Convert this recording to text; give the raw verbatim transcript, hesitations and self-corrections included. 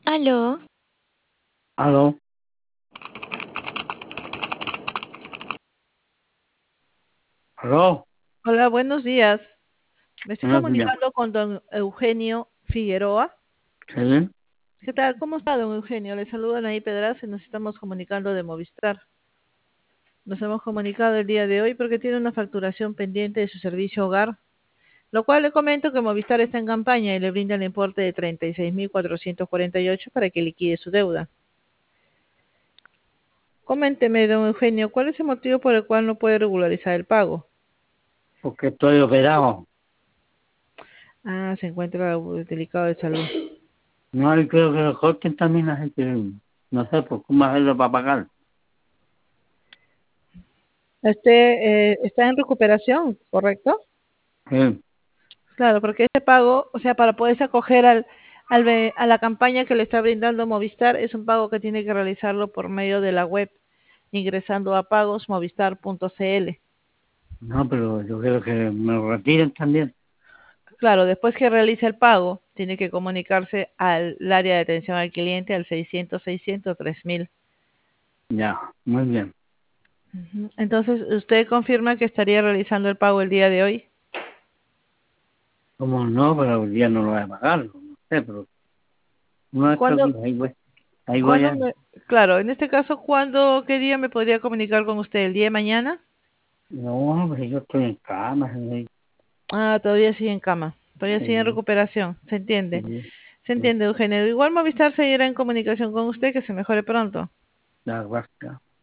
Aló, Aló, aló, Hola, buenos días. Me estoy buenos días. comunicando con don Eugenio Figueroa. ¿Sí? ¿Qué tal? ¿Cómo está, don Eugenio? Le saludan ahí Pedraza y nos estamos comunicando de Movistar. Nos hemos comunicado el día de hoy porque tiene una facturación pendiente de su servicio hogar, lo cual le comento que Movistar está en campaña y le brinda el importe de treinta y seis mil cuatrocientos cuarenta y ocho para que liquide su deuda. Coménteme, don Eugenio, ¿cuál es el motivo por el cual no puede regularizar el pago? Porque estoy operado. Ah, se encuentra uh, delicado de salud. No, y creo que lo corten también la gente. No sé, pues cómo hacerlo para pagar. Este eh, está en recuperación, ¿correcto? Sí. Claro, porque este pago, o sea, para poderse acoger al, al be- a la campaña que le está brindando Movistar, es un pago que tiene que realizarlo por medio de la web, ingresando a pagosmovistar punto cl. No, pero yo quiero que me lo retiren también. Claro, después que realice el pago, tiene que comunicarse al área de atención al cliente al seiscientos, seiscientos, tres mil. Ya, muy bien. Ujú. Entonces, ¿usted confirma que estaría realizando el pago el día de hoy? ¿Cómo no? Pero hoy día no lo voy a pagar. No sé, pero no es que ¿Cuándo, ahí voy. Ahí voy cuándo a... me, claro, en este caso, ¿cuándo, qué día me podría comunicar con usted? ¿El día de mañana? No, pues yo estoy en cama. Sí, Ah, todavía sigue en cama, todavía sigue en sí, recuperación, se entiende, sí, se sí. entiende, Eugenio. Igual Movistar seguirá en comunicación con usted, que se mejore pronto. Ya, basta.